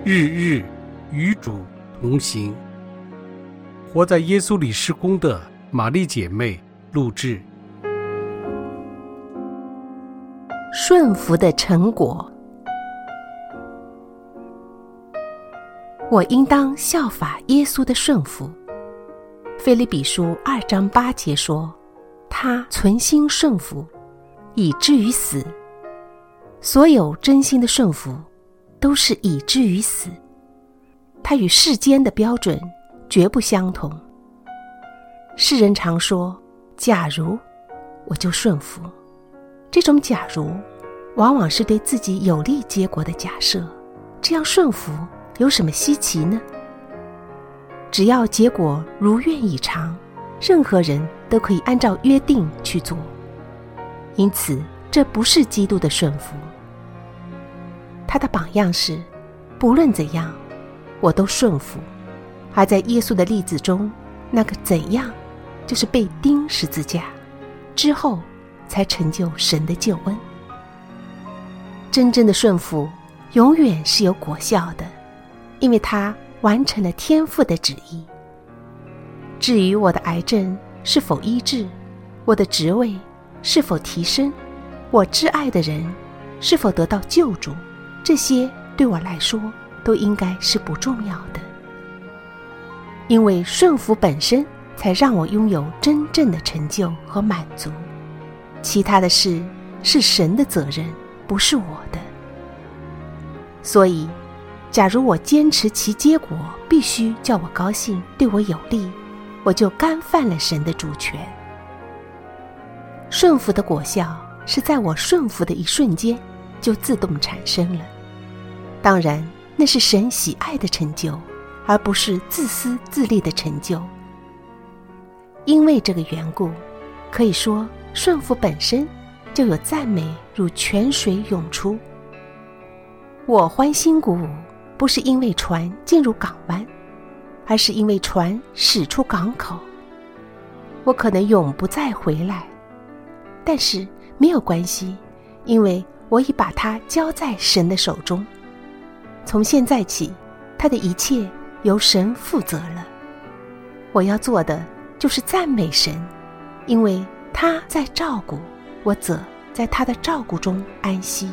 日日与主同行。活在耶稣里事工的玛丽姐妹录制。 顺服的成果。我应当效法耶稣的顺服。腓立比书2章8节说，他存心顺服，以至于死。所有真心的顺服都是以至于死，它与世间的标准绝不相同。世人常说，假如我就顺服，这种假如往往是对自己有利结果的假设。这样顺服有什么稀奇呢？只要结果如愿以偿，任何人都可以按照约定去做。因此这不是基督的顺服。他的榜样是，不论怎样我都顺服。而在耶稣的例子中，那个怎样就是被钉十字架之后才成就神的救恩。真正的顺服永远是有果效的，因为他完成了天父的旨意。至于我的癌症是否医治，我的职位是否提升，我挚爱的人是否得到救助，这些对我来说都应该是不重要的。因为顺服本身才让我拥有真正的成就和满足，其他的事是神的责任，不是我的。所以假如我坚持其结果必须叫我高兴，对我有利，我就干犯了神的主权。顺服的果效是在我顺服的一瞬间就自动产生了，当然那是神喜爱的成就，而不是自私自利的成就。因为这个缘故，可以说顺服本身就有赞美如泉水涌出。我欢欣鼓舞，不是因为船进入港湾，而是因为船驶出港口。我可能永不再回来，但是没有关系，因为我已把它交在神的手中。从现在起，他的一切由神负责了。我要做的就是赞美神，因为他在照顾，我则在他的照顾中安息。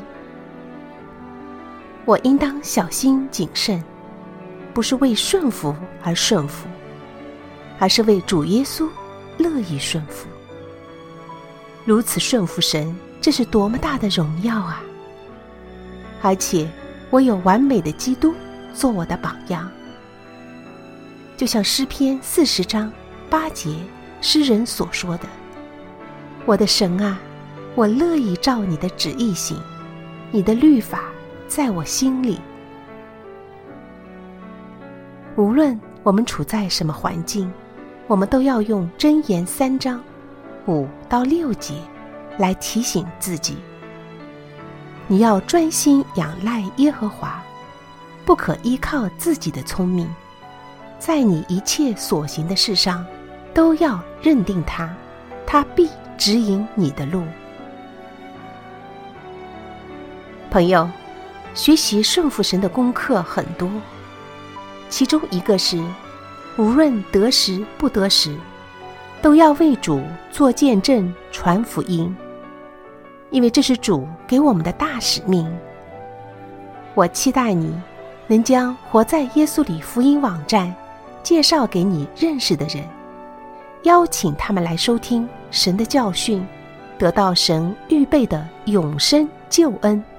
我应当小心谨慎，不是为顺服而顺服，而是为主耶稣乐意顺服。如此顺服神，这是多么大的荣耀啊！而且我有完美的基督做我的榜样。就像诗篇40章8节诗人所说的，我的神啊，我乐意照你的旨意行，你的律法在我心里。无论我们处在什么环境，我们都要用箴言3章5到6节来提醒自己。你要专心仰赖耶和华，不可依靠自己的聪明，在你一切所行的事上都要认定他，他必指引你的路。朋友，学习顺服神的功课很多，其中一个是无论得时不得时，都要为主做见证，传福音，因为这是主给我们的大使命。我期待你能将活在耶稣里福音网站介绍给你认识的人，邀请他们来收听神的教训，得到神预备的永生救恩。